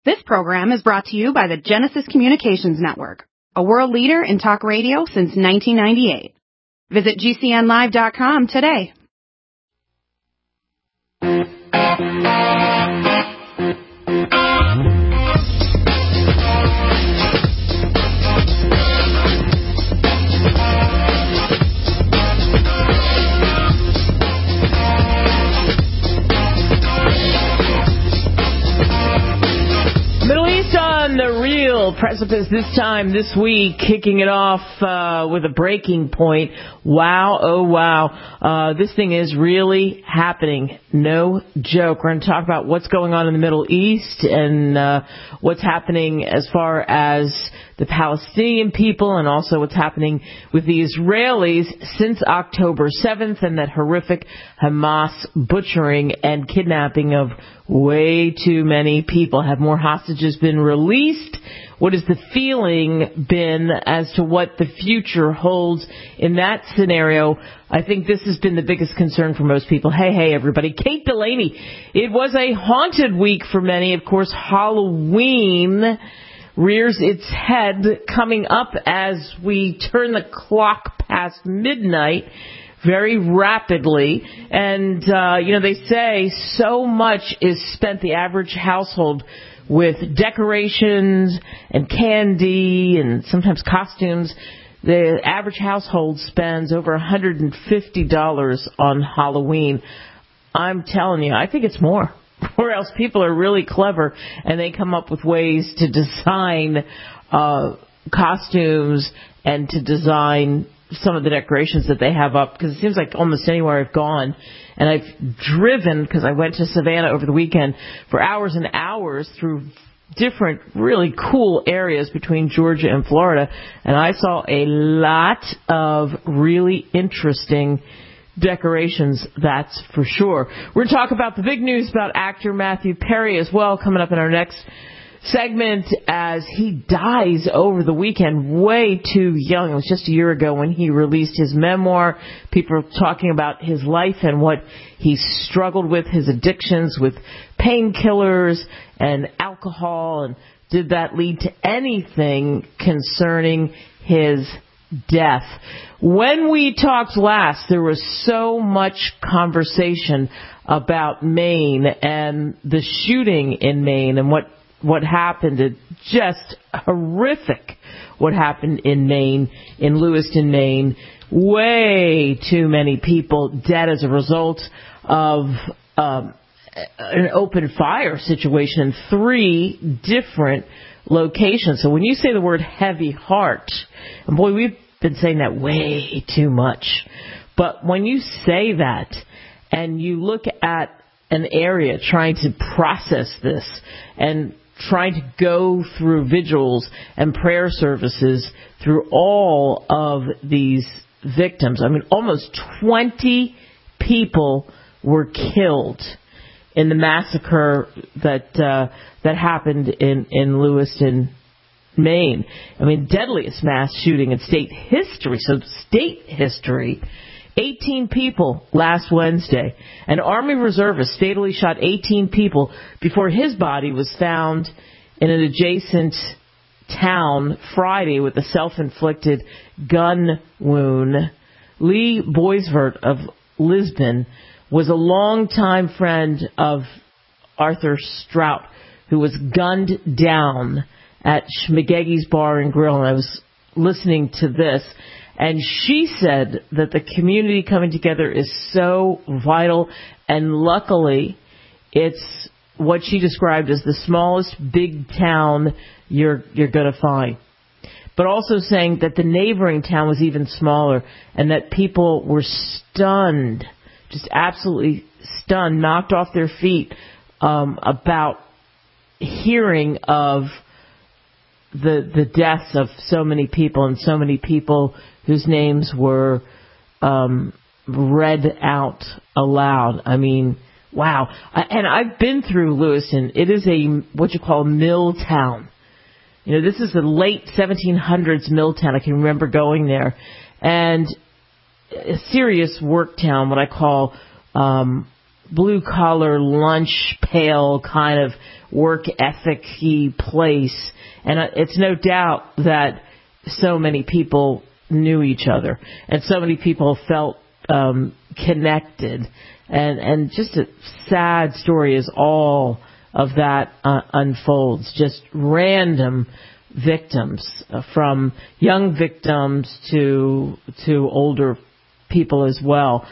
This program is brought to you by the Genesis Communications Network, a world leader in talk radio since 1998. Visit GCNlive.com today. The real precipice this week, kicking it off with a breaking point. Wow, oh wow. This thing is really happening. No joke. We're going to talk about what's going on in the Middle East and what's happening as far as the Palestinian people and also what's happening with the Israelis since October 7th and that horrific Hamas butchering and kidnapping of way too many people. Have more hostages been released? What has the feeling been as to what the future holds in that scenario? I think this has been the biggest concern for most people. Hey, everybody. Kate Delaney. It was a haunted week for many. Of course, Halloween rears its head coming up as we turn the clock past midnight very rapidly. And, they say so much is spent, the average household, with decorations and candy and sometimes costumes. The average household spends over $150 on Halloween. I'm telling you, I think it's more. Or else people are really clever and they come up with ways to design costumes and to design some of the decorations that they have up, because it seems like almost anywhere I've gone, and I've driven, because I went to Savannah over the weekend, for hours and hours through different really cool areas between Georgia and Florida, and I saw a lot of really interesting decorations, that's for sure. We're going to talk about the big news about actor Matthew Perry as well, coming up in our next segment, as he dies over the weekend, way too young. It was just a year ago when he released his memoir. People are talking about his life and what he struggled with, his addictions with painkillers and alcohol, and did that lead to anything concerning his death. When we talked last, there was so much conversation about Maine and the shooting in Maine and what happened. It just horrific what happened in Maine, in Lewiston, Maine. Way too many people dead as a result of an open fire situation in 3 different locations. So when you say the word heavy heart, and boy, we've been saying that way too much, but when you say that and you look at an area trying to process this and trying to go through vigils and prayer services through all of these victims. I mean, almost 20 people were killed in the massacre that happened in Lewiston, Maine. I mean, deadliest mass shooting in state history. So state history. 18 people last Wednesday. An Army reservist fatally shot 18 people before his body was found in an adjacent town Friday with a self-inflicted gun wound. Lee Boisvert of Lisbon was a longtime friend of Arthur Strout, who was gunned down at Schmegeggi's Bar and Grill. And I was listening to this, and she said that the community coming together is so vital, and luckily it's what she described as the smallest big town you're going to find. But also saying that the neighboring town was even smaller and that people were stunned, just absolutely stunned, knocked off their feet about hearing of the deaths of so many people, and so many people whose names were read out aloud. I mean, wow. And I've been through Lewiston. It is what you call a mill town. You know, this is the late 1700s mill town. I can remember going there. And a serious work town, what I call blue-collar, lunch pail kind of work ethic-y place. And it's no doubt that so many people knew each other and so many people felt connected. And just a sad story as all of that unfolds. Just random victims, from young victims to older people as well.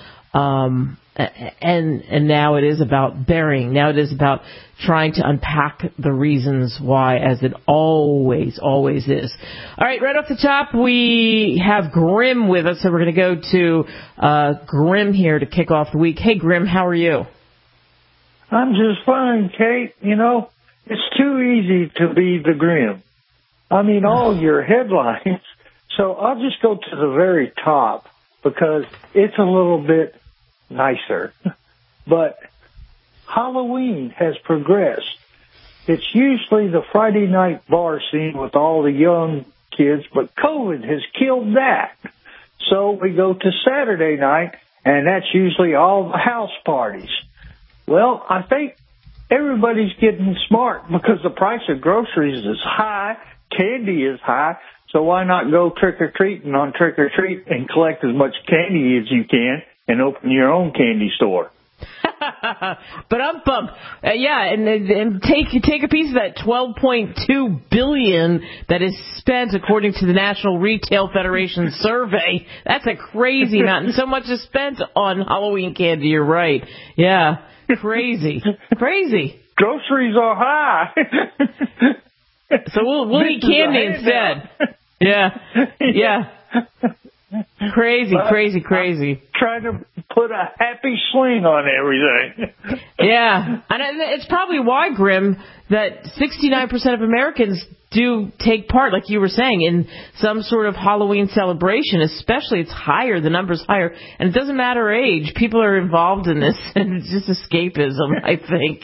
And now it is about burying. Now it is about trying to unpack the reasons why, as it always is. All right, right off the top, we have Grim with us, so we're going to go to Grim here to kick off the week. Hey, Grim, how are you? I'm just fine, Kate. You know, it's too easy to be the Grim. I mean, all your headlines. So I'll just go to the very top because it's a little bit nicer. But Halloween has progressed. It's usually the Friday night bar scene with all the young kids, but COVID has killed that. So we go to Saturday night, and that's usually all the house parties. Well, I think everybody's getting smart because the price of groceries is high, candy is high, so why not go trick-or-treating on trick-or-treat and collect as much candy as you can and open your own candy store? But I'm bummed. Yeah, and take a piece of that $12.2 billion that is spent according to the National Retail Federation survey. That's a crazy amount, and so much is spent on Halloween candy. You're right. Yeah, crazy. Groceries are high. So we'll eat candy instead. Yeah. Crazy. I'm trying to put a happy sling on everything. Yeah. And it's probably why, Grim, that 69% of Americans do take part, like you were saying, in some sort of Halloween celebration. Especially, it's higher, the number's higher. And it doesn't matter age. People are involved in this, and it's just escapism, I think.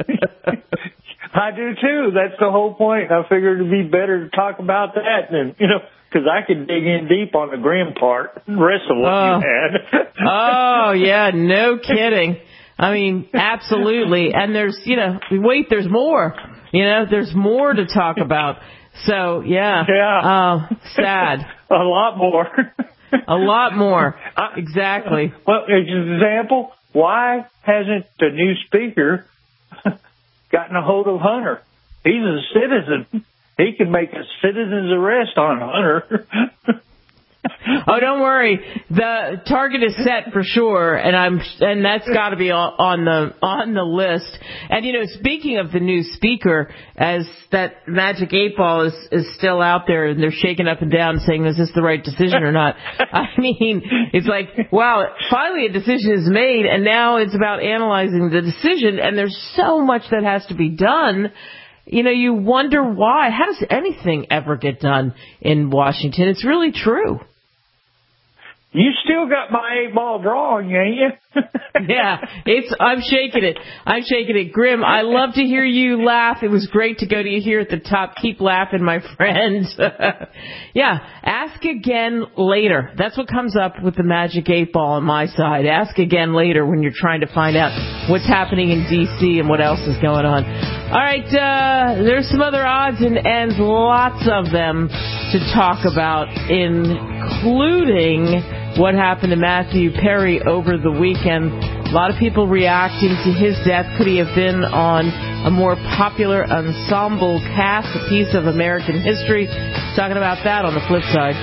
I do, too. That's the whole point. I figured it'd be better to talk about that than, because I could dig in deep on the Grim part, the rest of what you had. Oh, yeah, no kidding. I mean, absolutely. And there's more. There's more to talk about. So, yeah. Sad. A lot more. A lot more. Exactly. Well, as an example, why hasn't the new speaker gotten a hold of Hunter? He's a citizen. He can make a citizen's arrest on Hunter. Oh, don't worry. The target is set for sure, and that's got to be on the list. And speaking of the new speaker, as that Magic 8 Ball is still out there, and they're shaking up and down, saying, "Is this the right decision or not?" I mean, it's like, wow, finally a decision is made, and now it's about analyzing the decision, and there's so much that has to be done. You wonder why. How does anything ever get done in Washington? It's really true. You still got my 8-ball drawing, ain't you? Yeah, I'm shaking it. Grim, I love to hear you laugh. It was great to go to you here at the top. Keep laughing, my friend. Yeah, ask again later. That's what comes up with the Magic 8 Ball on my side. Ask again later when you're trying to find out what's happening in D.C. and what else is going on. All right, there's some other odds and ends, lots of them to talk about, including what happened to Matthew Perry over the weekend. A lot of people reacting to his death. Could he have been on a more popular ensemble cast, a piece of American history? Talking about that on the flip side.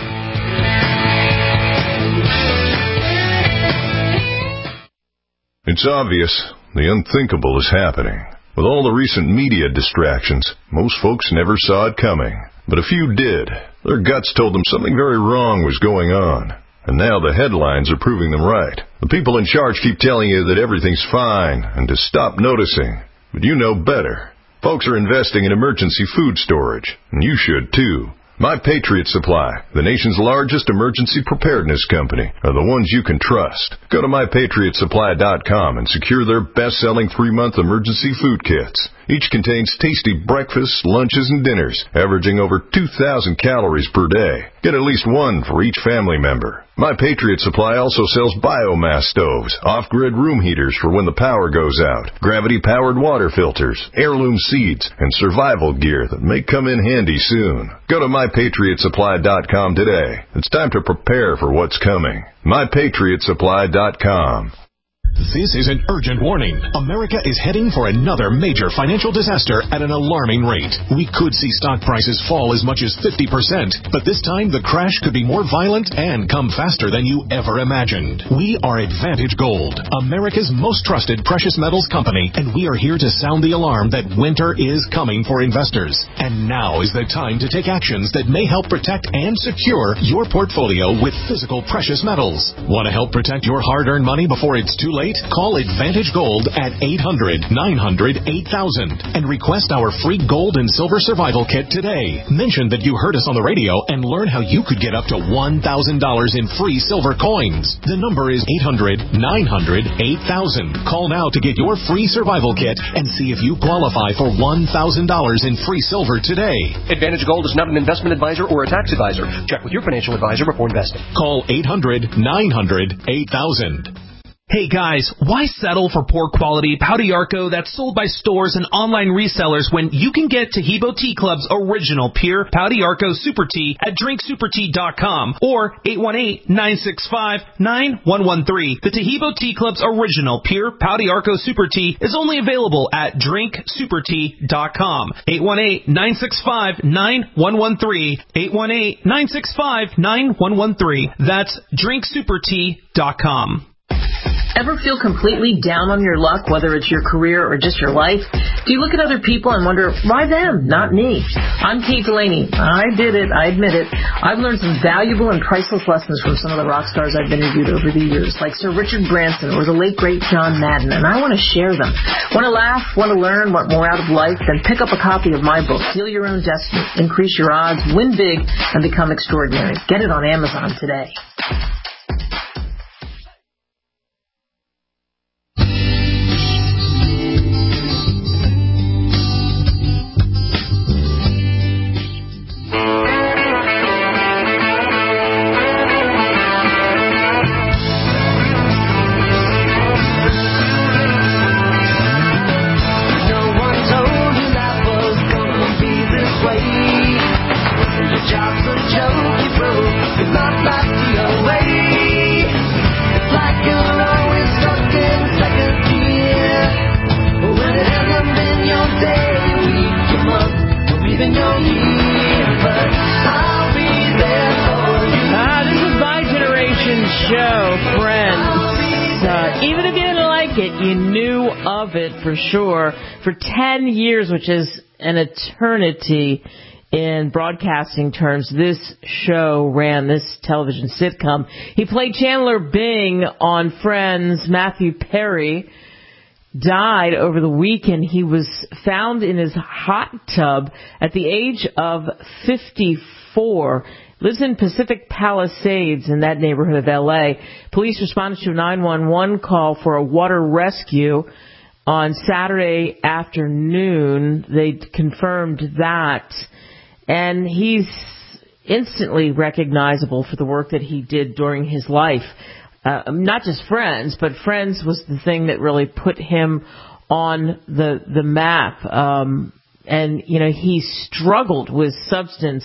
It's obvious the unthinkable is happening. With all the recent media distractions, most folks never saw it coming. But a few did. Their guts told them something very wrong was going on. And now the headlines are proving them right. The people in charge keep telling you that everything's fine and to stop noticing. But you know better. Folks are investing in emergency food storage, and you should too. My Patriot Supply, the nation's largest emergency preparedness company, are the ones you can trust. Go to MyPatriotSupply.com and secure their best-selling 3-month emergency food kits. Each contains tasty breakfasts, lunches, and dinners, averaging over 2,000 calories per day. Get at least one for each family member. My Patriot Supply also sells biomass stoves, off-grid room heaters for when the power goes out, gravity-powered water filters, heirloom seeds, and survival gear that may come in handy soon. Go to MyPatriotSupply.com today. It's time to prepare for what's coming. MyPatriotSupply.com. This is an urgent warning. America is heading for another major financial disaster at an alarming rate. We could see stock prices fall as much as 50%, but this time the crash could be more violent and come faster than you ever imagined. We are Advantage Gold, America's most trusted precious metals company, and we are here to sound the alarm that winter is coming for investors. And now is the time to take actions that may help protect and secure your portfolio with physical precious metals. Want to help protect your hard-earned money before it's too late? Call Advantage Gold at 800-900-8000 and request our free gold and silver survival kit today. Mention that you heard us on the radio and learn how you could get up to $1,000 in free silver coins. The number is 800-900-8000. Call now to get your free survival kit and see if you qualify for $1,000 in free silver today. Advantage Gold is not an investment advisor or a tax advisor. Check with your financial advisor before investing. Call 800-900-8000. Hey guys, why settle for poor quality Pau d'Arco that's sold by stores and online resellers when you can get Taheebo Tea Club's original pure Pau d'Arco Super Tea at drinksupertea.com or 818-965-9113. The Taheebo Tea Club's original pure Pau d'Arco Super Tea is only available at drinksupertea.com. 818-965-9113. 818-965-9113. That's drinksupertea.com. Ever feel completely down on your luck, whether it's your career or just your life? Do you look at other people and wonder, why them, not me? I'm Kate Delaney. I did it. I admit it. I've learned some valuable and priceless lessons from some of the rock stars I've interviewed over the years, like Sir Richard Branson or the late, great John Madden, and I want to share them. Want to laugh, want to learn, want more out of life? Then pick up a copy of my book, Seal Your Own Destiny, Increase Your Odds, Win Big, and Become Extraordinary. Get it on Amazon today. For sure, for 10 years, which is an eternity in broadcasting terms, this show ran, this television sitcom. He played Chandler Bing on Friends. Matthew Perry died over the weekend. He was found in his hot tub at the age of 54. Lives in Pacific Palisades in that neighborhood of L.A. Police responded to a 911 call for a water rescue on Saturday afternoon. They confirmed that, and he's instantly recognizable for the work that he did during his life. Not just Friends, but Friends was the thing that really put him on the map. And, you know, he struggled with substance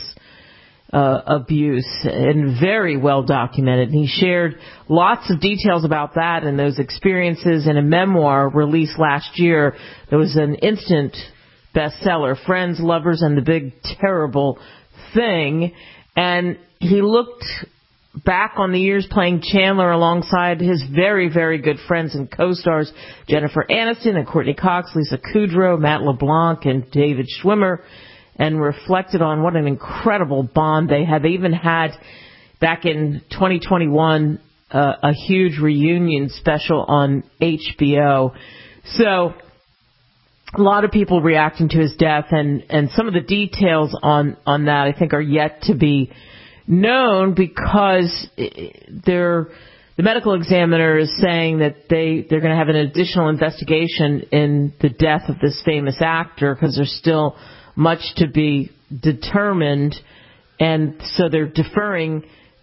abuse, and very well documented. And he shared lots of details about that and those experiences in a memoir released last year. There was an instant bestseller, Friends, Lovers, and the Big Terrible Thing. And he looked back on the years playing Chandler alongside his very, very good friends and co-stars, Jennifer Aniston and Courtney Cox, Lisa Kudrow, Matt LeBlanc, and David Schwimmer, and reflected on what an incredible bond they had. They even had, back in 2021, a huge reunion special on HBO. So a lot of people reacting to his death, and some of the details on that I think are yet to be known, because they're the medical examiner is saying that they're going to have an additional investigation in the death of this famous actor because there's still much to be determined, and so they're deferring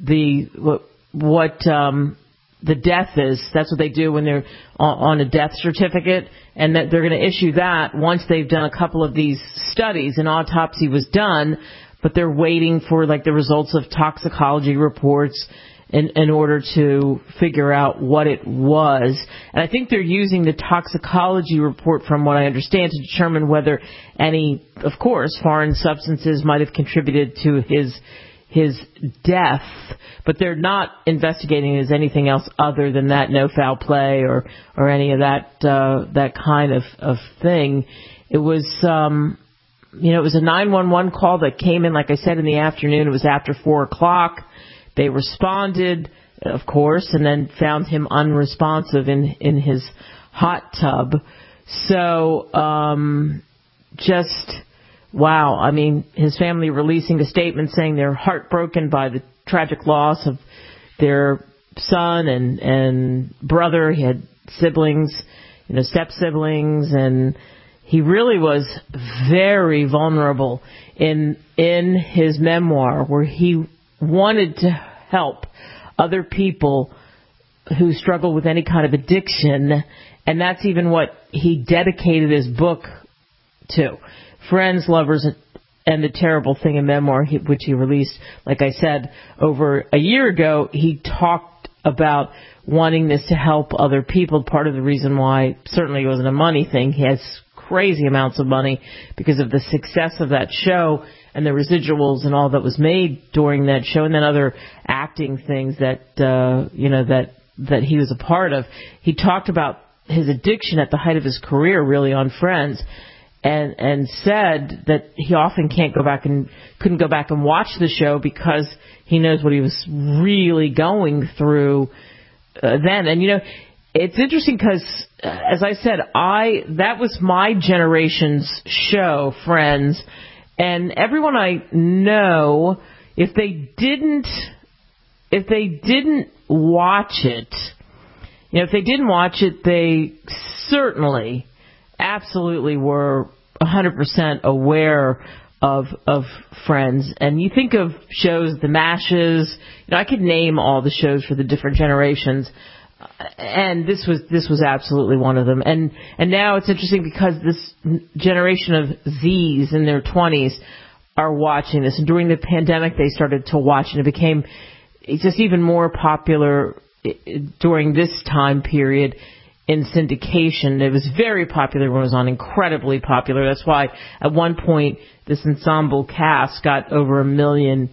what the death is. That's what they do when they're on a death certificate, and that they're going to issue that once they've done a couple of these studies. An autopsy was done, but they're waiting for the results of toxicology reports in order to figure out what it was. And I think they're using the toxicology report, from what I understand, to determine whether any, of course, foreign substances might have contributed to his death. But they're not investigating as anything else other than that, no foul play or any of that kind of thing. It was it was a 911 call that came in, like I said, in the afternoon. It was after 4 o'clock. They responded, of course, and then found him unresponsive in his hot tub. So, just, wow. I mean, his family releasing a statement saying they're heartbroken by the tragic loss of their son and brother. He had siblings, step-siblings, and he really was very vulnerable in his memoir, where he wanted to help other people who struggle with any kind of addiction, and that's even what he dedicated his book to. Friends, Lovers, and the Terrible Thing, a memoir, which he released, like I said, over a year ago. He talked about wanting this to help other people. Part of the reason why certainly it wasn't a money thing. He has crazy amounts of money because of the success of that show and the residuals and all that was made during that show, and then other acting things that that he was a part of. He talked about his addiction at the height of his career, really, on Friends, and said that he often couldn't go back and watch the show because he knows what he was really going through then. And it's interesting because, as I said, that was my generation's show, Friends. And everyone I know, if they didn't watch it, they certainly, absolutely were 100% aware of Friends. And you think of shows, The Mashes. I could name all the shows for the different generations. And this was absolutely one of them. And now it's interesting because this generation of Zs in their 20s are watching this. And during the pandemic, they started to watch, and it became just even more popular during this time period in syndication. It was very popular when it was on, incredibly popular. That's why at one point this ensemble cast got over 1 million,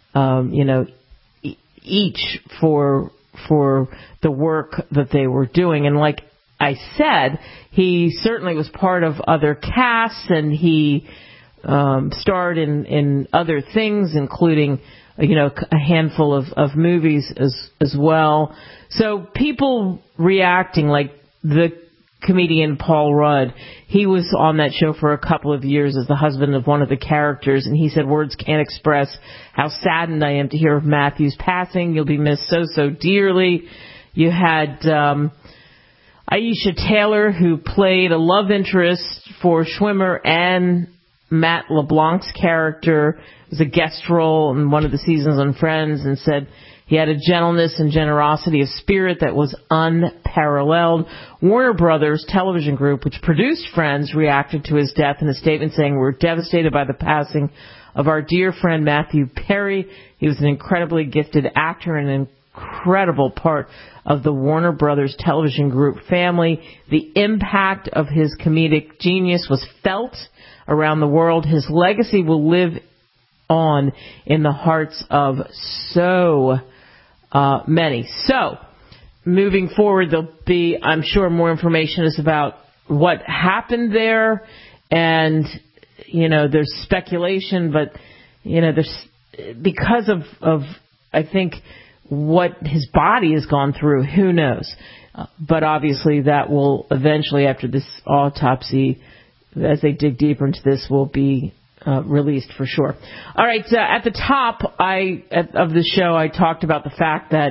each for the work that they were doing. And like I said, he certainly was part of other casts, and he starred in other things, including a handful of movies as well. So people reacting, like the comedian Paul Rudd, he was on that show for a couple of years as the husband of one of the characters, and he said, "Words can't express how saddened I am to hear of Matthew's passing. You'll be missed so dearly." You had Aisha Taylor, who played a love interest for Schwimmer and Matt LeBlanc's character. It was a guest role in one of the seasons on Friends, and said he had a gentleness and generosity of spirit that was unparalleled. Warner Brothers Television Group, which produced Friends, reacted to his death in a statement saying, "We're devastated by the passing of our dear friend Matthew Perry. He was an incredibly gifted actor and an incredible part of the Warner Brothers Television Group family. The impact of his comedic genius was felt around the world. His legacy will live on in the hearts of so many." So, moving forward, there'll be, I'm sure, more information about what happened there, and there's speculation, but there's, because of I think what his body has gone through, who knows? But obviously, that will eventually, after this autopsy, as they dig deeper into this, will be released for sure. All right, at the top of the show, I talked about the fact that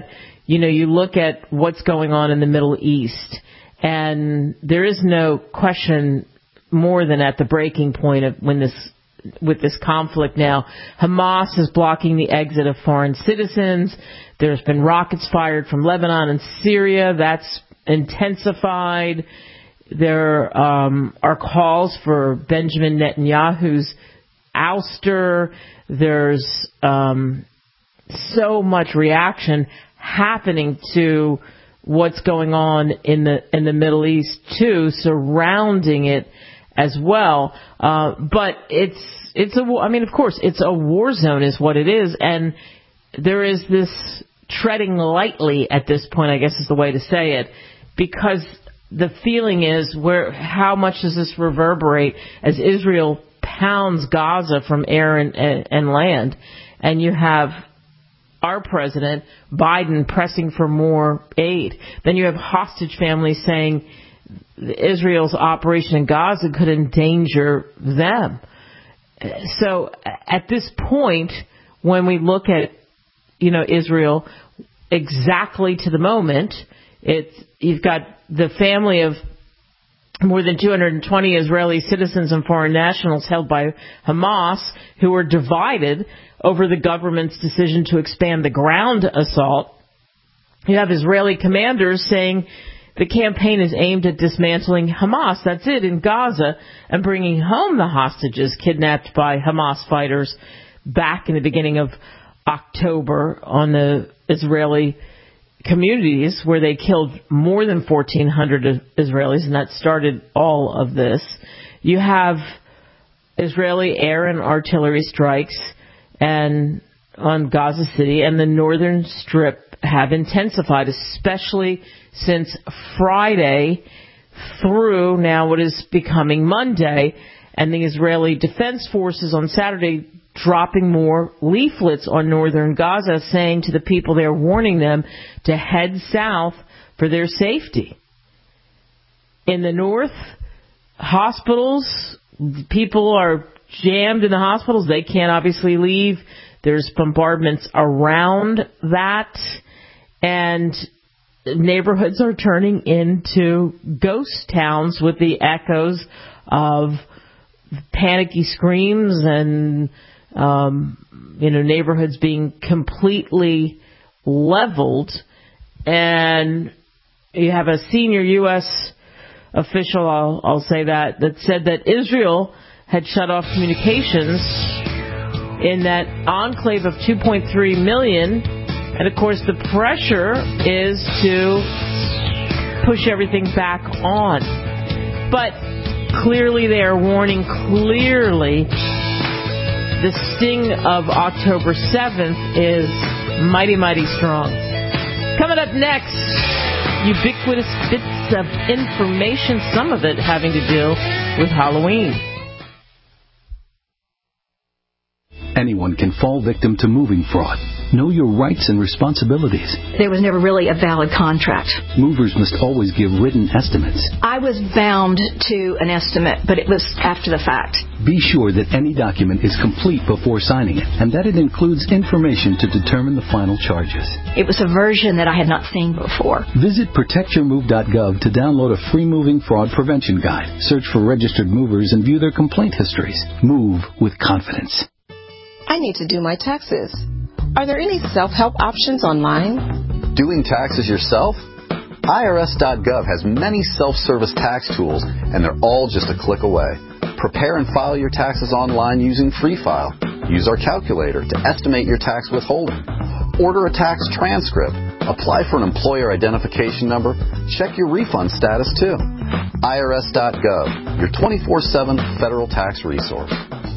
you look at what's going on in the Middle East, and there is no question more than at the breaking point of with this conflict now. Hamas is blocking the exit of foreign citizens. There's been rockets fired from Lebanon and Syria. That's intensified. There are calls for Benjamin Netanyahu's ouster. There's so much reaction happening to what's going on in the Middle East too, surrounding it as well. But of course, it's a war zone is what it is, and there is this treading lightly at this point, I guess is the way to say it, because the feeling is how much does this reverberate as Israel pounds Gaza from air and land, and you have our president, Biden, pressing for more aid. Then you have hostage families saying Israel's operation in Gaza could endanger them. So at this point, when we look at, Israel exactly to the moment, you've got the family of more than 220 Israeli citizens and foreign nationals held by Hamas who are divided over the government's decision to expand the ground assault. You have Israeli commanders saying the campaign is aimed at dismantling Hamas, that's it, in Gaza, and bringing home the hostages kidnapped by Hamas fighters back in the beginning of October on the Israeli communities where they killed more than 1,400 Israelis, and that started all of this. You have Israeli air and artillery strikes and on Gaza City, and the northern strip have intensified, especially since Friday through now what is becoming Monday, and the Israeli Defense Forces on Saturday dropping more leaflets on northern Gaza saying to the people there, warning them to head south for their safety. In the north, hospitals, people are jammed in the hospitals. They can't obviously leave. There's bombardments around that, and neighborhoods are turning into ghost towns with the echoes of panicky screams and neighborhoods being completely leveled. And you have a senior U.S. official, I'll say that said that Israel had shut off communications in that enclave of 2.3 million. And, of course, the pressure is to push everything back on. But clearly they are warning, the sting of October 7th is mighty, mighty strong. Coming up next, ubiquitous bits of information, some of it having to do with Halloween. Anyone can fall victim to moving fraud. Know your rights and responsibilities. There was never really a valid contract. Movers must always give written estimates. I was bound to an estimate, but it was after the fact. Be sure that any document is complete before signing it, and that it includes information to determine the final charges. It was a version that I had not seen before. Visit protectyourmove.gov to download a free moving fraud prevention guide. Search for registered movers and view their complaint histories. Move with confidence. I need to do my taxes. Are there any self-help options online? Doing taxes yourself? IRS.gov has many self-service tax tools, and they're all just a click away. Prepare and file your taxes online using Free File. Use our calculator to estimate your tax withholding. Order a tax transcript. Apply for an employer identification number. Check your refund status, too. IRS.gov, your 24/7 federal tax resource.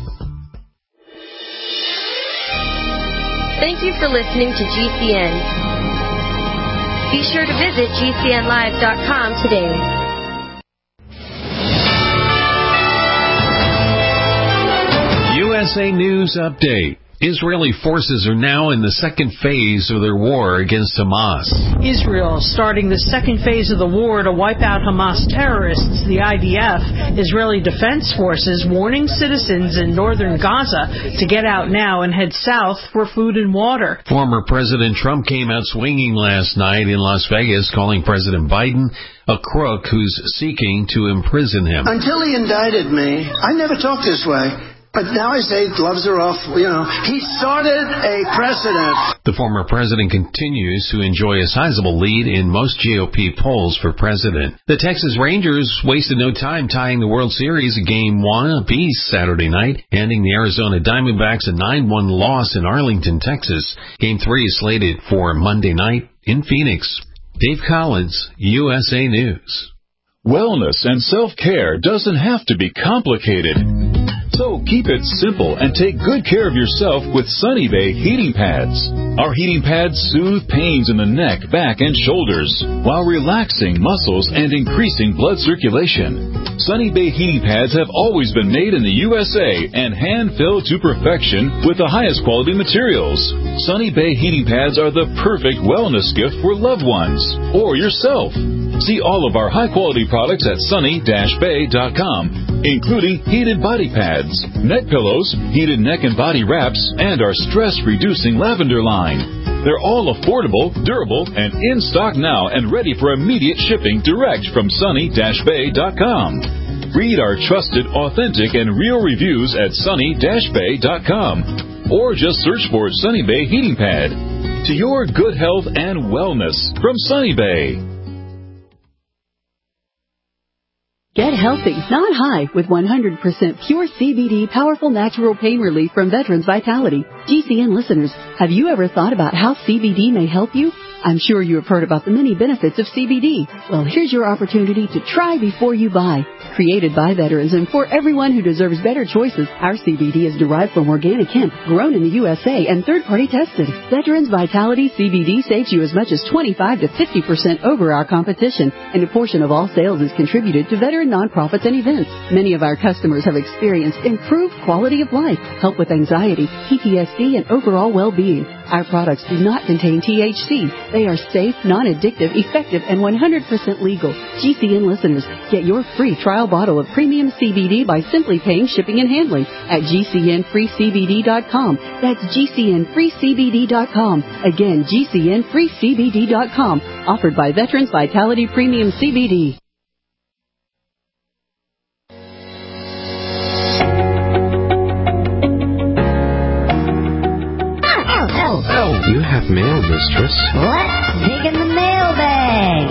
Thank you for listening to GCN. Be sure to visit GCNlive.com today. USA News Update. Israeli forces are now in the second phase of their war against Hamas. Israel starting the second phase of the war to wipe out Hamas terrorists. The IDF, Israeli Defense Forces, warning citizens in northern Gaza to get out now and head south for food and water. Former President Trump came out swinging last night in Las Vegas, calling President Biden a crook who's seeking to imprison him. Until he indicted me, I never talked this way. But now I say gloves are off. He started a precedent. The former president continues to enjoy a sizable lead in most GOP polls for president. The Texas Rangers wasted no time tying the World Series Game 1 apiece Saturday night, handing the Arizona Diamondbacks a 9-1 loss in Arlington, Texas. Game 3 is slated for Monday night in Phoenix. Dave Collins, USA News. Wellness and self-care doesn't have to be complicated. So keep it simple and take good care of yourself with Sunny Bay heating pads. Our heating pads soothe pains in the neck, back, and shoulders while relaxing muscles and increasing blood circulation. Sunny Bay heating pads have always been made in the USA and hand-filled to perfection with the highest quality materials. Sunny Bay heating pads are the perfect wellness gift for loved ones or yourself. See all of our high-quality products at sunny-bay.com, including heated body pads, neck pillows, heated neck and body wraps, and our stress-reducing lavender line. They're all affordable, durable, and in stock now and ready for immediate shipping direct from sunny-bay.com. Read our trusted, authentic, and real reviews at sunny-bay.com, or just search for Sunny Bay Heating Pad. To your good health and wellness from Sunny Bay. Get healthy, not high, with 100% pure CBD powerful natural pain relief from Veterans Vitality. GCN listeners, have you ever thought about how CBD may help you? I'm sure you have heard about the many benefits of CBD. Well, here's your opportunity to try before you buy. Created by veterans and for everyone who deserves better choices, our CBD is derived from organic hemp, grown in the USA, and third-party tested. Veterans Vitality CBD saves you as much as 25 to 50% over our competition, and a portion of all sales is contributed to veteran nonprofits and events. Many of our customers have experienced improved quality of life, help with anxiety, PTSD, and overall well-being. Our products do not contain THC. They are safe, non-addictive, effective, and 100% legal. GCN listeners, get your free trial bottle of premium CBD by simply paying shipping and handling at GCNFreeCBD.com. That's GCNFreeCBD.com. Again, GCNFreeCBD.com. Offered by Veterans Vitality Premium CBD. You have mail, mistress. Let's dig in the mailbag.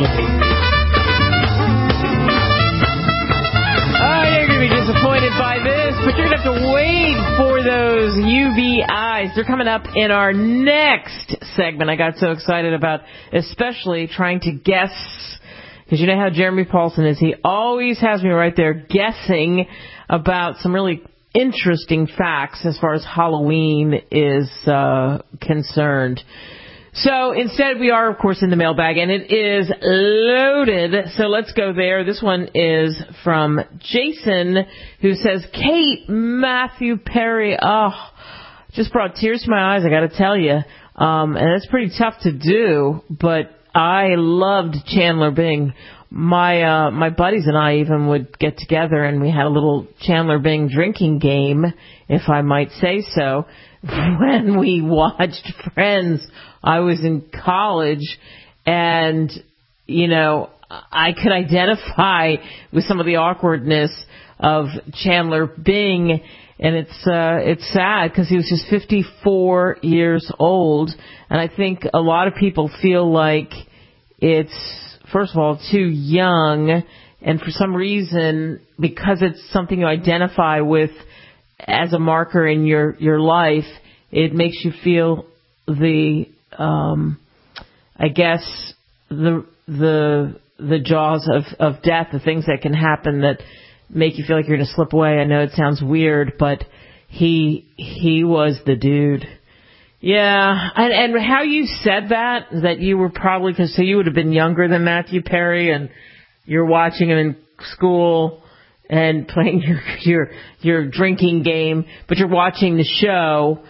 Oh, you're going to be disappointed by this, but you're going to have to wait for those UBIs. They're coming up in our next segment. I got so excited about especially trying to guess, because you know how Jeremy Paulson is. He always has me right there guessing about some really interesting facts as far as Halloween is concerned. So instead we are, of course, in the mailbag, and it is loaded. So let's go there. This one is from Jason, who says, Kate, Matthew Perry, just brought tears to my eyes, I got to tell you. And it's pretty tough to do, but I loved Chandler Bing. My buddies and I even would get together and we had a little Chandler Bing drinking game, if I might say so, when we watched Friends. I was in college, and, you know, I could identify with some of the awkwardness of Chandler Bing, and it's sad because he was just 54 years old, and I think a lot of people feel like it's, first of all, too young, and for some reason, because it's something you identify with as a marker in your life, it makes you feel the, I guess, the jaws of death, the things that can happen that make you feel like you're going to slip away. I know it sounds weird, but he was the dude. Yeah, and how you said that you were probably, so you would have been younger than Matthew Perry, and you're watching him in school and playing your drinking game, but you're watching the show.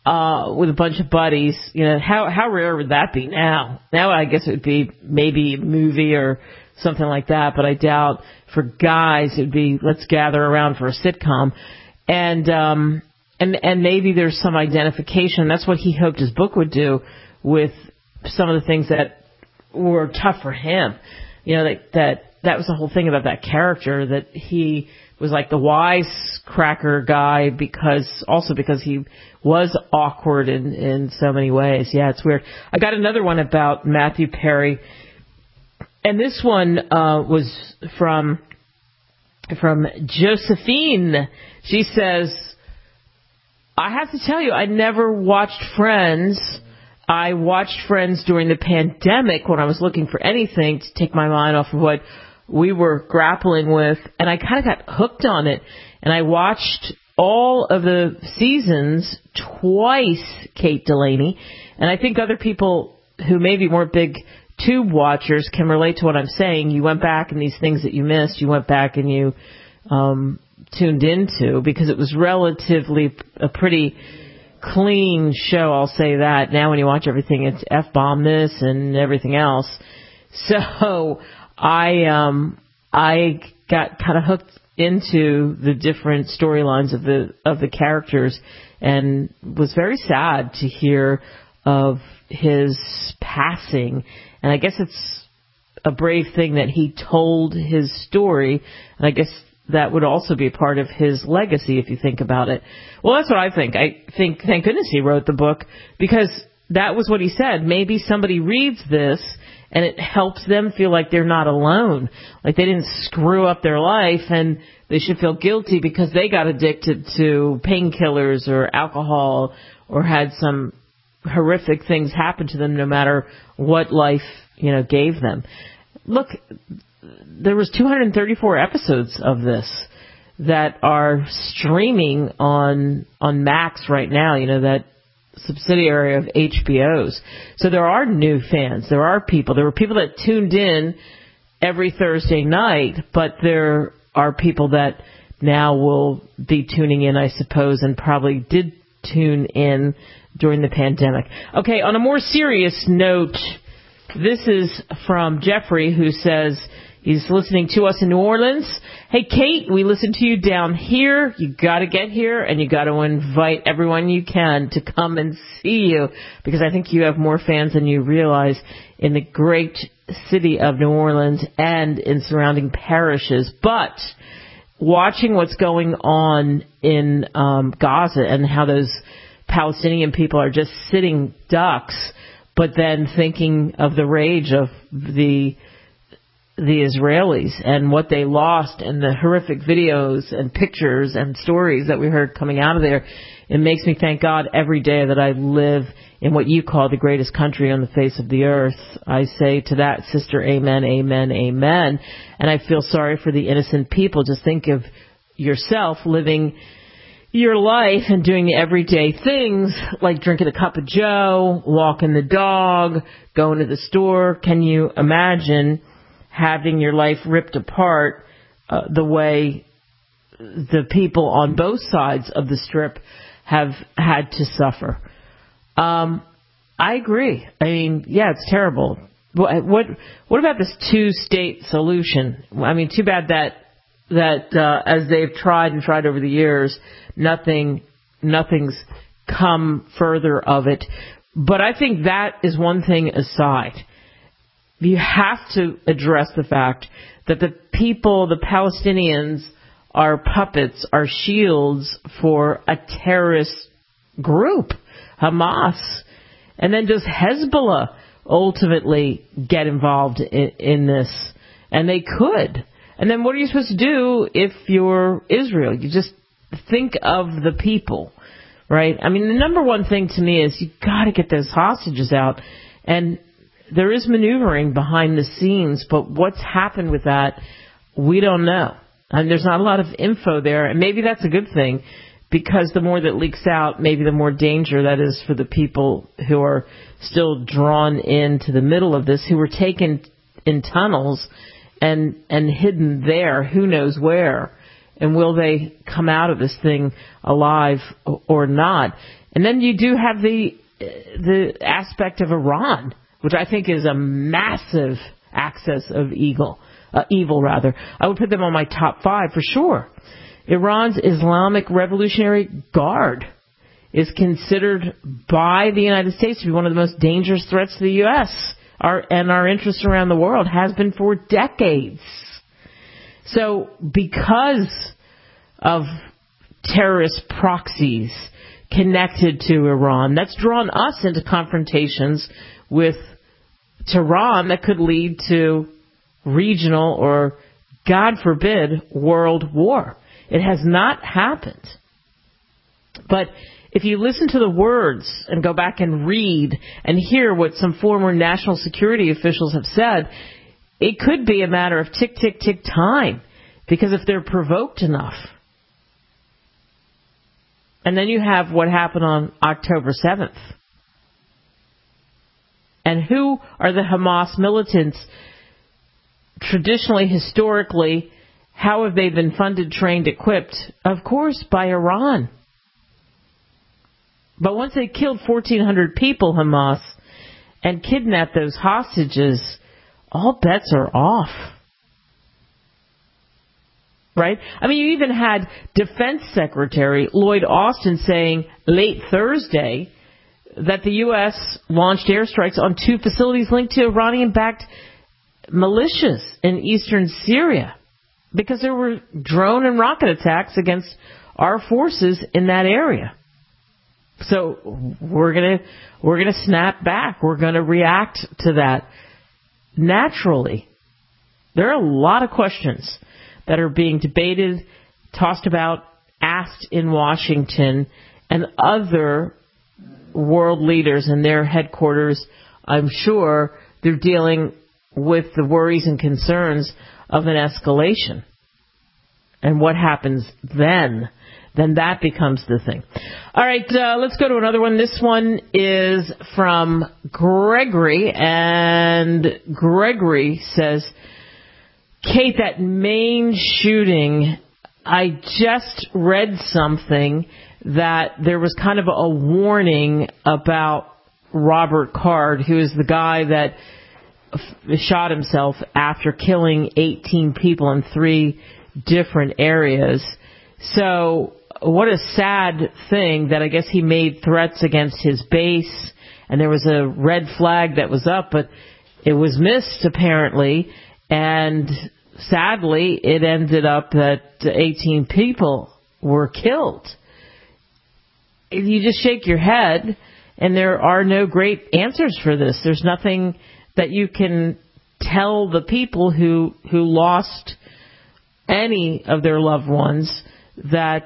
with a bunch of buddies. You know, how rare would that be now? Now I guess it would be maybe a movie or something like that, but I doubt for guys it would be let's gather around for a sitcom. And maybe there's some identification. That's what he hoped his book would do with some of the things that were tough for him. You know, that was the whole thing about that character, that he was like the wisecracker guy because he was awkward in so many ways. Yeah, it's weird. I got another one about Matthew Perry, and this one was from Josephine. She says, I have to tell you, I never watched Friends. I watched Friends during the pandemic when I was looking for anything to take my mind off of what we were grappling with, and I kind of got hooked on it. And I watched all of the seasons twice, Kate Delaney, and I think other people who maybe weren't big Tube watchers can relate to what I'm saying. You went back and these things that you missed, you went back and you tuned into, because it was relatively a pretty clean show, I'll say that. Now when you watch everything, it's F-bomb this and everything else. So I got kind of hooked into the different storylines of the characters, and was very sad to hear of his passing. And I guess it's a brave thing that he told his story, and I guess that would also be a part of his legacy if you think about it. Well, that's what I think. I think, thank goodness he wrote the book, because that was what he said. Maybe somebody reads this and it helps them feel like they're not alone, like they didn't screw up their life and they should feel guilty because they got addicted to painkillers or alcohol or had some horrific things happen to them, no matter what life, gave them. Look, there was 234 episodes of this that are streaming on Max right now, that subsidiary of HBO's. So there are new fans. There were people that tuned in every Thursday night, but there are people that now will be tuning in, I suppose, and probably did tune in during the pandemic. Okay, on a more serious note, this is from Jeffrey, who says he's listening to us in New Orleans. Hey, Kate, we listen to you down here. You got to get here, and you got to invite everyone you can to come and see you, because I think you have more fans than you realize in the great city of New Orleans and in surrounding parishes. But watching what's going on in Gaza and how those Palestinian people are just sitting ducks, but then thinking of the rage of the Israelis and what they lost and the horrific videos and pictures and stories that we heard coming out of there, it makes me thank God every day that I live in what you call the greatest country on the face of the earth. I say to that, sister, amen, amen, amen. And I feel sorry for the innocent people. Just think of yourself living your life and doing the everyday things like drinking a cup of joe, walking the dog, going to the store. Can you imagine having your life ripped apart the way the people on both sides of the strip have had to suffer? I agree. I mean, yeah, it's terrible. What about this two-state solution? I mean, too bad that as they've tried over the years, nothing's come further of it. But I think that is one thing aside. You have to address the fact that the people, the Palestinians, are puppets, are shields for a terrorist group, Hamas. And then does Hezbollah ultimately get involved in this? And they could. And then what are you supposed to do if you're Israel? You just think of the people, right? I mean, the number one thing to me is you got to get those hostages out. And there is maneuvering behind the scenes, but what's happened with that, we don't know. And there's not a lot of info there, and maybe that's a good thing, because the more that leaks out, maybe the more danger that is for the people who are still drawn into the middle of this, who were taken in tunnels and hidden there, who knows where. And will they come out of this thing alive or not? And then you do have the aspect of Iran, which I think is a massive axis of evil. I would put them on my top 5 for sure. Iran's Islamic Revolutionary Guard is considered by the United States to be one of the most dangerous threats to the U.S. and our interests around the world, has been for decades. So because of terrorist proxies connected to Iran, that's drawn us into confrontations with Tehran that could lead to regional or, God forbid, world war. It has not happened. But if you listen to the words and go back and read and hear what some former national security officials have said, it could be a matter of tick, tick, tick time, because if they're provoked enough. And then you have what happened on October 7th. And who are the Hamas militants? Traditionally, historically, how have they been funded, trained, equipped? Of course, by Iran. But once they killed 1,400 people, Hamas, and kidnapped those hostages, all bets are off. Right? I mean, you even had Defense Secretary Lloyd Austin saying late Thursday that the U.S. launched airstrikes on 2 facilities linked to Iranian-backed militias in eastern Syria because there were drone and rocket attacks against our forces in that area. So we're gonna snap back. We're gonna react to that naturally. There are a lot of questions that are being debated, tossed about, asked in Washington, and other world leaders in their headquarters. I'm sure they're dealing with the worries and concerns of an escalation. And what happens then? Then that becomes the thing. All right, let's go to another one. This one is from Gregory, and Gregory says, Kate, that Maine shooting, I just read something that there was kind of a warning about Robert Card, who is the guy that shot himself after killing 18 people in 3 different areas. So what a sad thing that I guess he made threats against his base, and there was a red flag that was up, but it was missed apparently, and sadly it ended up that 18 people were killed. You just shake your head, and there are no great answers for this. There's nothing that you can tell the people who lost any of their loved ones that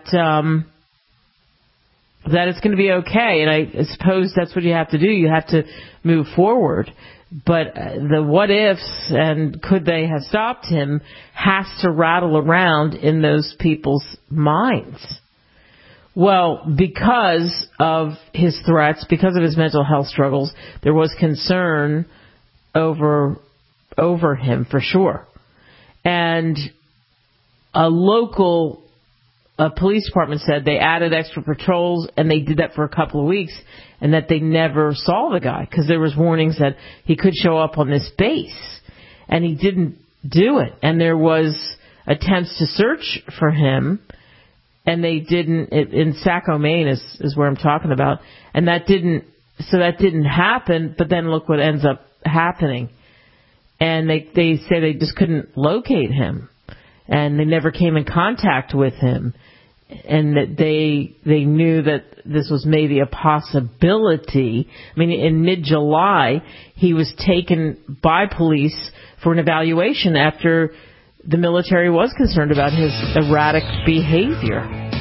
it's going to be okay. And I suppose that's what you have to do. You have to move forward. But the what ifs and could they have stopped him has to rattle around in those people's minds. Well, because of his threats, because of his mental health struggles, there was concern over him for sure. And a local police department said they added extra patrols, and they did that for a couple of weeks, and that they never saw the guy because there was warnings that he could show up on this base, and he didn't do it. And there was attempts to search for him, and they didn't. In Saco, Maine is where I'm talking about, and that didn't happen. But then look what ends up happening, and they say they just couldn't locate him, and they never came in contact with him, and that they knew that this was maybe a possibility. I mean, in mid-July, he was taken by police for an evaluation after the military was concerned about his erratic behavior.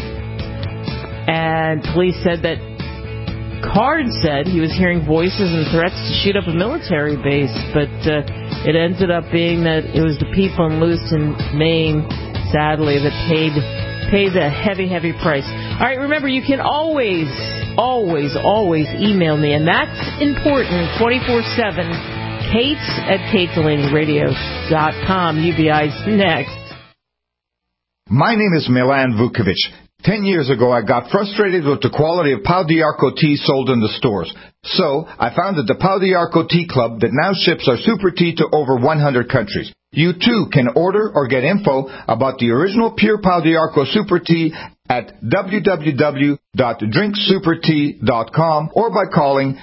And police said that Card said he was hearing voices and threats to shoot up a military base, but it ended up being that it was the people in Lewiston, Maine, sadly, that paid the heavy, heavy price. All right, remember, you can always email me, and that's important, 24/7, Kate's@KateDelaneyRadio.com. UBI's next. My name is Milan Vukovic. 10 years ago, I got frustrated with the quality of Pau d'Arco tea sold in the stores. So, I founded the Pau d'Arco Tea Club that now ships our super tea to over 100 countries. You too can order or get info about the original pure Pau d'Arco super tea at www.drinksupertea.com or by calling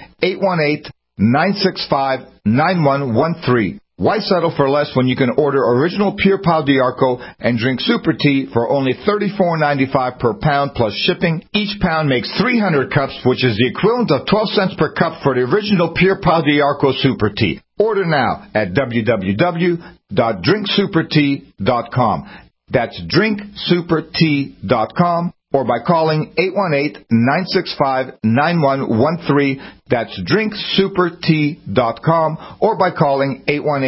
818-965-9113. Why settle for less when you can order original pure Pau d'Arco and drink super tea for only $34.95 per pound plus shipping? Each pound makes 300 cups, which is the equivalent of 12 cents per cup for the original pure Pau d'Arco super tea. Order now at www.drinksupertea.com. That's drinksupertea.com or by calling 818-965-9113. That's drinksupertea.com or by calling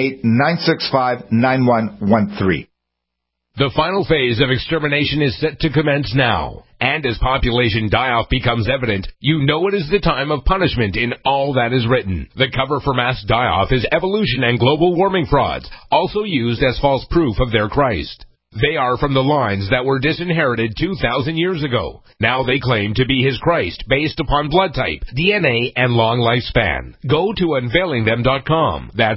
818-965-9113. The final phase of extermination is set to commence now. And as population die-off becomes evident, you know it is the time of punishment in all that is written. The cover for mass die-off is evolution and global warming frauds, also used as false proof of their Christ. They are from the lines that were disinherited 2,000 years ago. Now they claim to be his Christ based upon blood type, DNA, and long lifespan. Go to unveilingthem.com. That's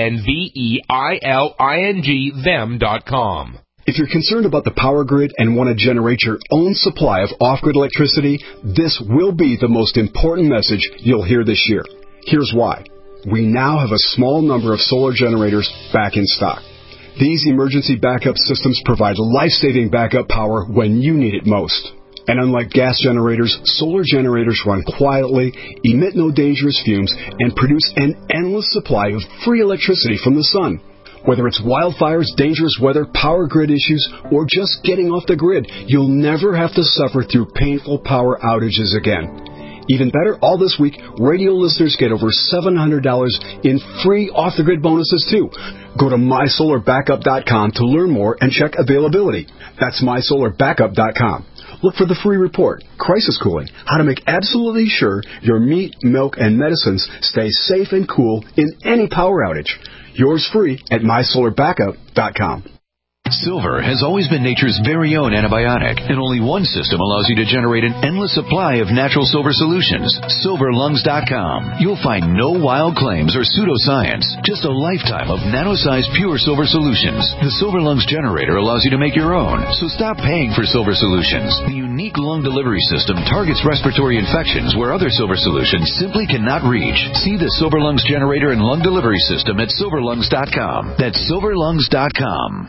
UNVEILING them.com. If you're concerned about the power grid and want to generate your own supply of off-grid electricity, this will be the most important message you'll hear this year. Here's why. We now have a small number of solar generators back in stock. These emergency backup systems provide life-saving backup power when you need it most. And unlike gas generators, solar generators run quietly, emit no dangerous fumes, and produce an endless supply of free electricity from the sun. Whether it's wildfires, dangerous weather, power grid issues, or just getting off the grid, you'll never have to suffer through painful power outages again. Even better, all this week, radio listeners get over $700 in free off-the-grid bonuses, too. Go to mysolarbackup.com to learn more and check availability. That's mysolarbackup.com. Look for the free report, Crisis Cooling, how to make absolutely sure your meat, milk, and medicines stay safe and cool in any power outage. Yours free at mysolarbackup.com. Silver has always been nature's very own antibiotic, and only one system allows you to generate an endless supply of natural silver solutions. SilverLungs.com. You'll find no wild claims or pseudoscience, just a lifetime of nano-sized pure silver solutions. The Silver Lungs generator allows you to make your own, so stop paying for silver solutions. The unique lung delivery system targets respiratory infections where other silver solutions simply cannot reach. See the Silver Lungs generator and lung delivery system at SilverLungs.com. That's SilverLungs.com.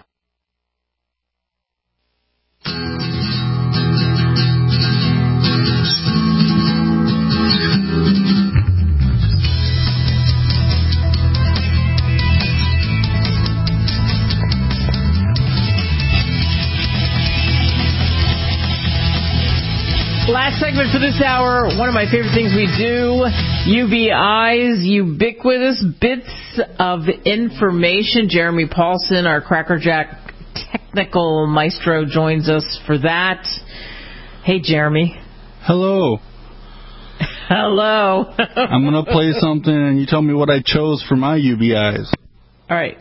Last segment for this hour, one of my favorite things we do, UBI's ubiquitous bits of information. Jeremy Paulson, our Crackerjack technical maestro, joins us for that. Hey, Jeremy. Hello. Hello. I'm going to play something and you tell me what I chose for my UBIs. All right.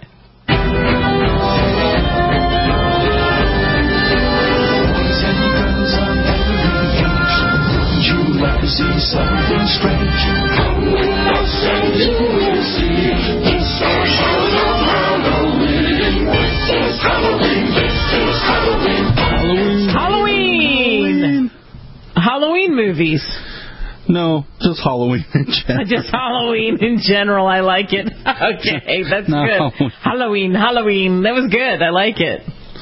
See something strange. Come with us and you will see. This is Halloween. This is Halloween. This is Halloween. Halloween. Halloween movies. No, just Halloween in general. Just Halloween in general. I like it. Okay, that's good. Halloween. That was good. I like it.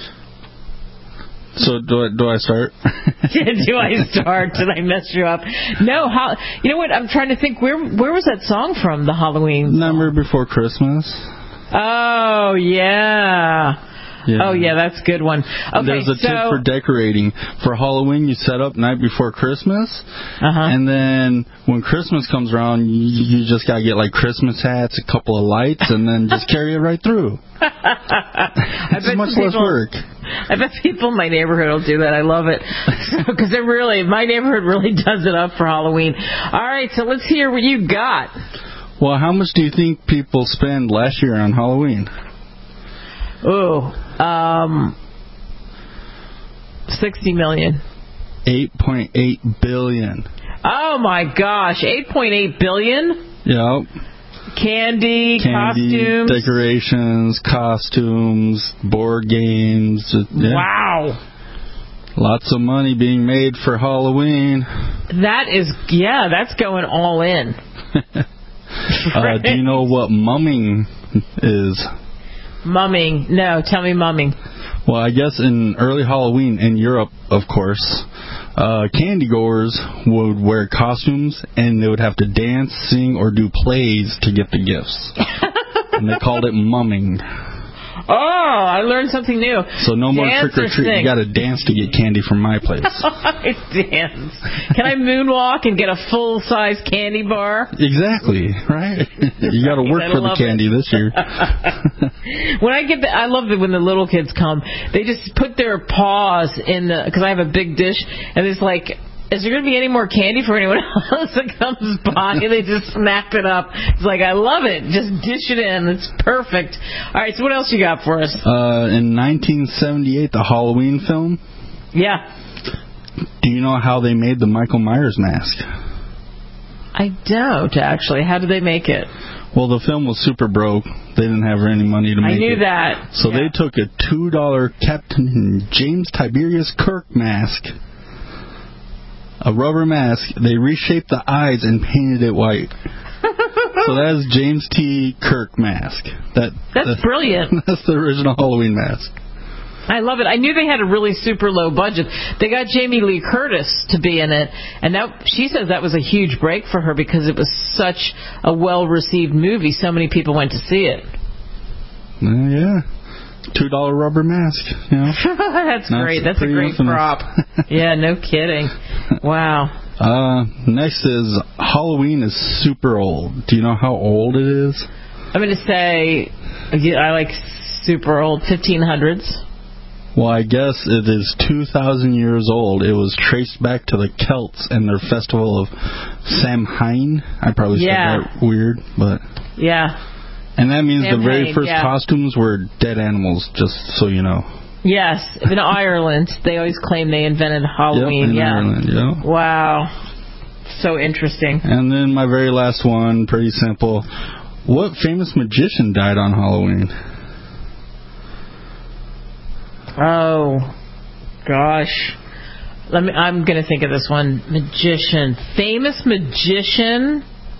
So do I start? Do I start? Did I mess you up? No. You know what? I'm trying to think. Where was that song from? The Halloween song? Number Before Christmas. Oh yeah. Oh yeah, that's a good one. Okay, there's a tip for decorating. For Halloween, you set up night before Christmas, and then when Christmas comes around, you just gotta get like Christmas hats, a couple of lights, and then just carry it right through. It's much less work. I bet people in my neighborhood will do that. I love it. Because my neighborhood really does it up for Halloween. All right, so let's hear what you got. Well, how much do you think people spend last year on Halloween? Oh, 60 million. 8.8 billion. Oh my gosh, 8.8 billion? Yep. Candy, costumes, decorations, costumes, board games. Yeah. Wow. Lots of money being made for Halloween. That's going all in. Do you know what mumming is? Mumming? No, tell me mumming. Well, I guess in early Halloween in Europe, of course, candy-goers would wear costumes and they would have to dance, sing, or do plays to get the gifts. And they called it mumming. Oh, I learned something new. So no more trick or treat. You got to dance to get candy from my place. Dance. Can I moonwalk and get a full-size candy bar? Exactly, right? You got to work for the candy this year. I love it when the little kids come. They just put their paws in because I have a big dish, and it's like, is there going to be any more candy for anyone else that comes by? They just snap it up. It's like, I love it. Just dish it in. It's perfect. All right, so what else you got for us? In 1978, the Halloween film. Yeah. Do you know how they made the Michael Myers mask? I don't, actually. How did they make it? Well, the film was super broke. They didn't have any money to make it. I knew that. So they took a $2 Captain James Tiberius Kirk mask, a rubber mask. They reshaped the eyes and painted it white. So that's James T. Kirk mask. That's brilliant. That's the original Halloween mask. I love it. I knew they had a really super low budget. They got Jamie Lee Curtis to be in it, and she says that was a huge break for her because it was such a well-received movie. So many people went to see it. Yeah. $2 rubber mask. You know? That's great. That's a great infamous prop. Yeah, no kidding. Wow. Next is Halloween is super old. Do you know how old it is? I'm going to say, I like super old, 1500s. Well, I guess it is 2,000 years old. It was traced back to the Celts and their festival of Samhain. I probably said that weird, but... Yeah. And that means the very first costumes were dead animals, just so you know. Yes. In Ireland, they always claim they invented Halloween. Yep, in Ireland, yeah. Wow. So interesting. And then my very last one, pretty simple. What famous magician died on Halloween? Oh, gosh. I'm going to think of this one. Magician. Famous magician?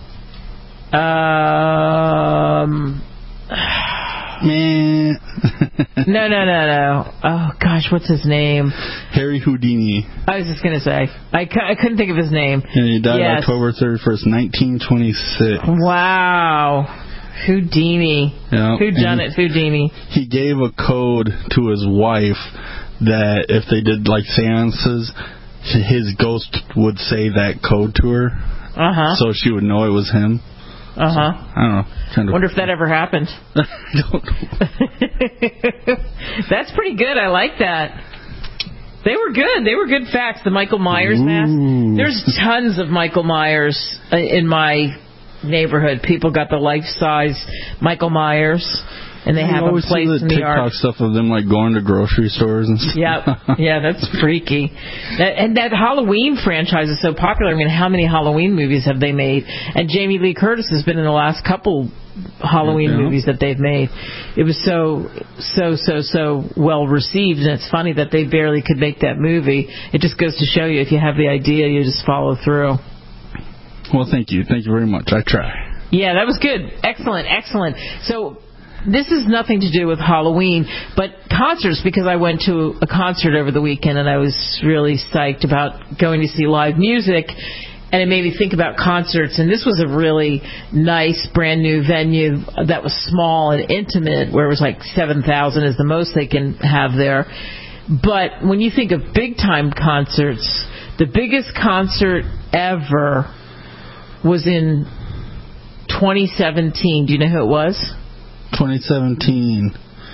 No. Oh, gosh, what's his name? Harry Houdini. I was just going to say. I couldn't think of his name. And he died October 31st, 1926. Wow. Houdini. Yeah. Who done it, Houdini? He gave a code to his wife that if they did like seances, his ghost would say that code to her. So she would know it was him. So, I don't know. Wonder if that ever happened. I don't know. That's pretty good. I like that. They were good. They were good facts. The Michael Myers mask. There's tons of Michael Myers in my neighborhood. People got the life-size Michael Myers, and they have them placed in the yard. TikTok stuff of them like going to grocery stores and stuff. Yep. Yeah, that's freaky. That Halloween franchise is so popular. I mean, how many Halloween movies have they made? And Jamie Lee Curtis has been in the last couple Halloween movies that they've made. It was so well received, and it's funny that they barely could make that movie. It just goes to show you, if you have the idea, you just follow through. Well, thank you. Thank you very much. I try. Yeah, that was good. Excellent. So this is nothing to do with Halloween, but concerts, because I went to a concert over the weekend, and I was really psyched about going to see live music, and it made me think about concerts. And this was a really nice, brand new venue that was small and intimate, where it was like 7,000 is the most they can have there. But when you think of big-time concerts, the biggest concert ever was in 2017. Do you know who it was? 2017.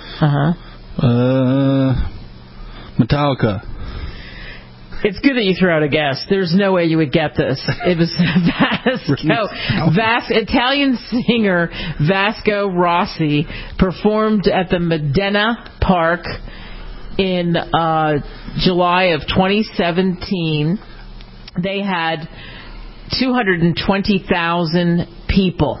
Metallica. It's good that you threw out a guess. There's no way you would get this. It was Italian singer Vasco Rossi performed at the Modena Park in July of 2017, they had 220,000 people.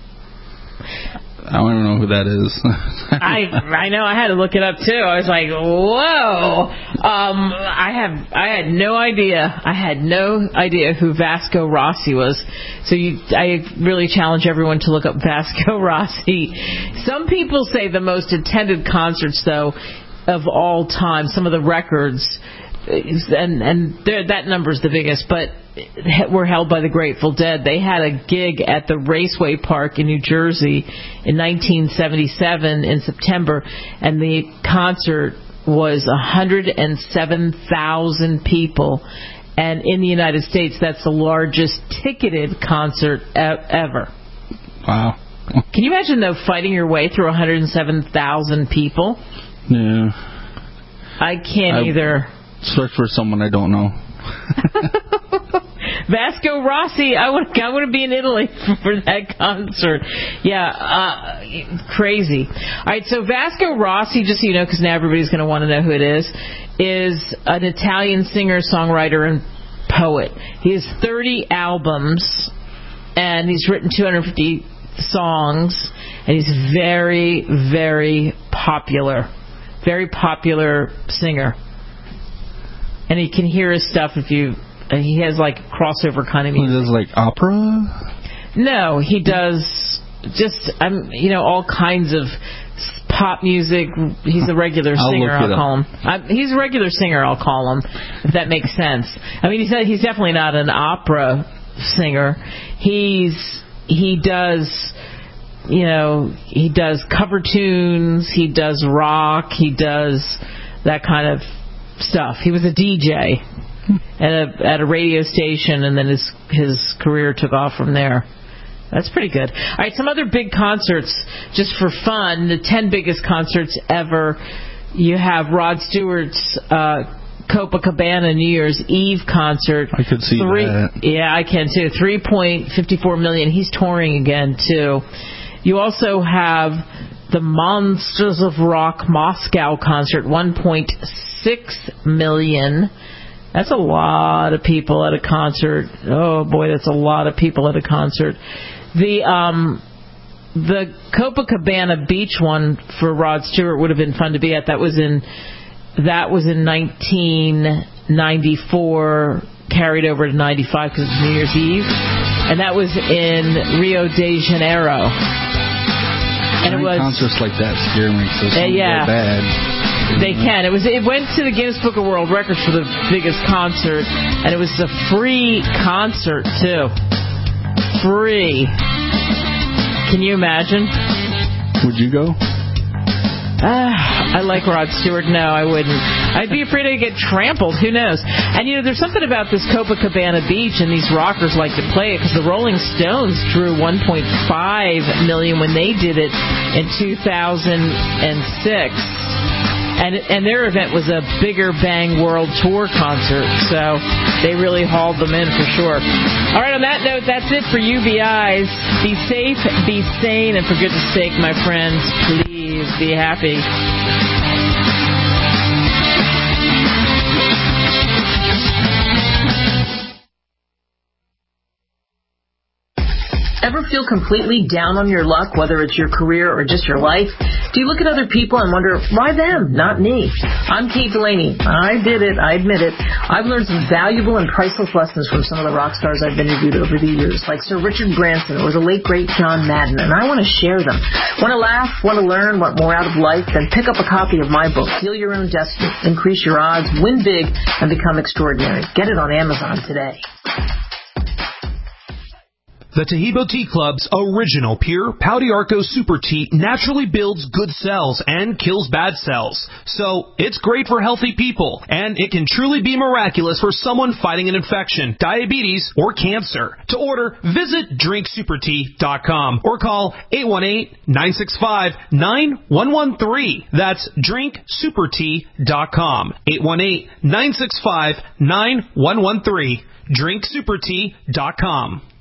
I don't know who that is. I know. I had to look it up too. I was like, whoa. I had no idea. I had no idea who Vasco Rossi was. So I really challenge everyone to look up Vasco Rossi. Some people say the most attended concerts, though, of all time. Some of the records, and that number's the biggest, but were held by the Grateful Dead. They had a gig at the Raceway Park in New Jersey in 1977 in September, and the concert was 107,000 people. And in the United States, that's the largest ticketed concert ever. Wow. Can you imagine, though, fighting your way through 107,000 people? Yeah. I can't either. Search for someone I don't know. Vasco Rossi, I want to be in Italy for that concert. Yeah, crazy. All right, so Vasco Rossi, just so you know, because now everybody's going to want to know who it is an Italian singer, songwriter, and poet. He has 30 albums, and he's written 250 songs, and he's very, very popular. Very popular singer. And you can hear his stuff if you... he has, like, crossover kind of music. He does, like, opera? No, he does just, all kinds of pop music. He's a regular singer, I'll call him. He's a regular singer, I'll call him, if that makes sense. I mean, he's definitely not an opera singer. He does cover tunes, he does rock, he does that kind of stuff. He was a DJ at a radio station, and then his career took off from there. That's pretty good. All right, some other big concerts, just for fun. The 10 biggest concerts ever. You have Rod Stewart's Copacabana New Year's Eve concert. I could see that. Yeah, I can too. 3.54 million. He's touring again too. You also have the Monsters of Rock Moscow concert, 1.6 million. That's a lot of people at a concert. Oh boy, that's a lot of people at a concert. The Copacabana Beach one for Rod Stewart would have been fun to be at. That was in 1994, carried over to 95 because it's New Year's Eve, and that was in Rio de Janeiro. And it was concerts like that scare me so bad. They can. It went to the Guinness Book of World Records for the biggest concert, and it was a free concert too. Free. Can you imagine? Would you go? I like Rod Stewart. No, I wouldn't. I'd be afraid I'd get trampled. Who knows? And, there's something about this Copacabana Beach, and these rockers like to play it, because the Rolling Stones drew 1.5 million when they did it in 2006. And their event was a Bigger Bang World Tour concert, so they really hauled them in for sure. All right, on that note, that's it for UBIs. Be safe, be sane, and for goodness sake, my friends, please be happy. Ever feel completely down on your luck, whether it's your career or just your life? Do you look at other people and wonder, why them, not me? I'm Kate Delaney. I did it. I admit it. I've learned some valuable and priceless lessons from some of the rock stars I've interviewed over the years, like Sir Richard Branson or the late, great John Madden, and I want to share them. Want to laugh, want to learn, want more out of life? Then pick up a copy of my book, Heal Your Own Destiny, Increase Your Odds, Win Big, and Become Extraordinary. Get it on Amazon today. The Taheebo Tea Club's original pure Pau d'Arco Super Tea naturally builds good cells and kills bad cells. So, it's great for healthy people, and it can truly be miraculous for someone fighting an infection, diabetes, or cancer. To order, visit drinksupertea.com or call 818-965-9113. That's drinksupertea.com. 818-965-9113. drinksupertea.com.